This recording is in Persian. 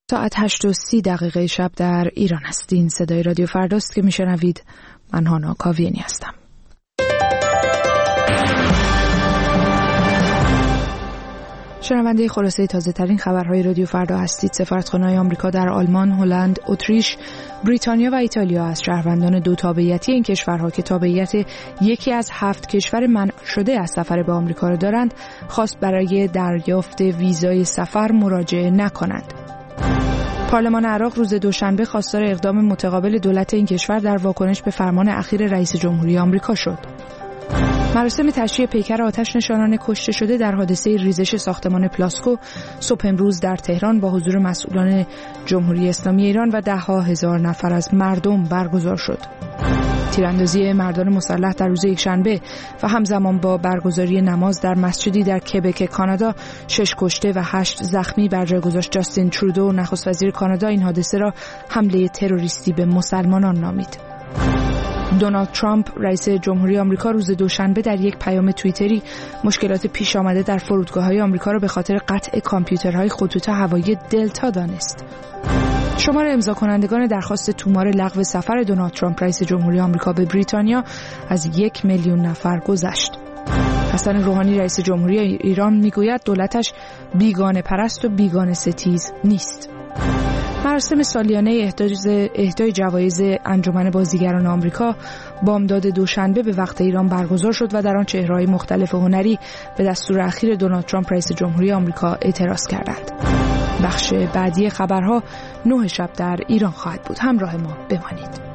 ساعت 8:30 شب در ایران هستین. صدای رادیو فرداست که میشنوید. من هانا کاویانی هستم. شنونده خلاصه تازه ترین خبرهای رادیو فردا هستید. سفارتخانه‌های آمریکا در آلمان، هلند، اتریش، بریتانیا و ایتالیا از شهروندان دو تابعیتی این کشورها که تابعیت یکی از 7 کشور منع شده از سفر به آمریکا را دارند، خواست برای دریافت ویزای سفر مراجعه نکنند. پارلمان عراق روز دوشنبه خواستار اقدام متقابل دولت این کشور در واکنش به فرمان اخیر رئیس جمهوری آمریکا شد. مراسم تشییع پیکر آتش نشانان کشته شده در حادثه ریزش ساختمان پلاسکو صبح امروز در تهران با حضور مسئولان جمهوری اسلامی ایران و ده‌ها هزار نفر از مردم برگزار شد. تیراندازی مردان مسلح در روز یکشنبه و همزمان با برگزاری نماز در مسجدی در کبک کانادا 6 کشته و 8 زخمی بر جای گذاشت. جاستین ترودو نخست وزیر کانادا این حادثه را حمله تروریستی به مسلمانان نامید. دونالد ترامپ رئیس جمهوری آمریکا روز دوشنبه در یک پیام توییتری مشکلات پیش آمده در فرودگاه‌های آمریکا را به خاطر قطع کامپیوترهای خطوط هوایی دلتا دانست. شمار امضا کنندگان درخواست تومار لغو سفر دونالد ترامپ رئیس جمهوری آمریکا به بریتانیا از 1 میلیون نفر گذشت. حسن روحانی رئیس جمهوری ایران میگوید دولتش بیگانه پرست و بیگانه ستیز نیست. مراسم سالیانه اهدای جوایز انجمن بازیگران آمریکا بامداد دوشنبه به وقت ایران برگزار شد و در آن چهره‌های مختلف هنری به دستور اخیر دونالد ترامپ رئیس جمهوری آمریکا اعتراض کردند. بخش بعدی خبرها 9 شب در ایران خواهد بود. همراه ما بمانید.